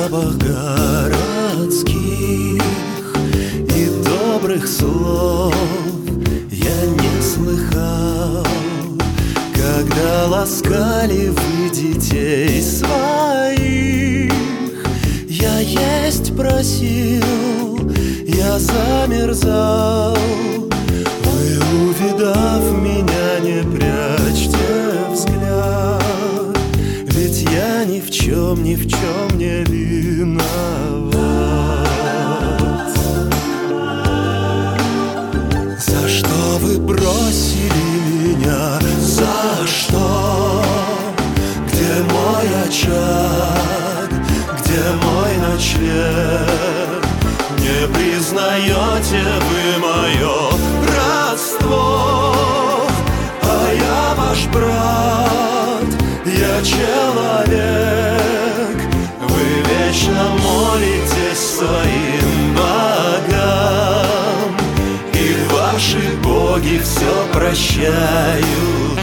бабах городских и добрых слов я не слыхал, когда ласкали вы детей своих. Я есть просил, я замерзал. Вы, увидав меня, не прячьте взгляд, ведь я ни в чем не виноват. За что вы бросили меня? За что? Где мой очаг? Где мой ночлег? Не признаете вы мое родство? А я ваш брат, я человек. Вы вечно молитесь своим богам, и ваши боги все прощают.